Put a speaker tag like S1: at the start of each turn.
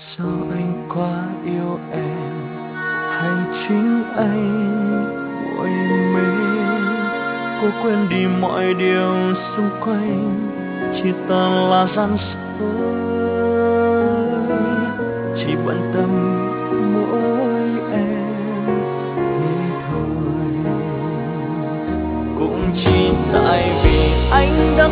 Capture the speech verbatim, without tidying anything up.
S1: Do anh quá yêu em hay chính anh vội mê, cô quên đi mọi điều xung quanh chỉ toàn là gian dối, chỉ bận tâm mỗi em thế thôi. Cũng chỉ tại vì anh đã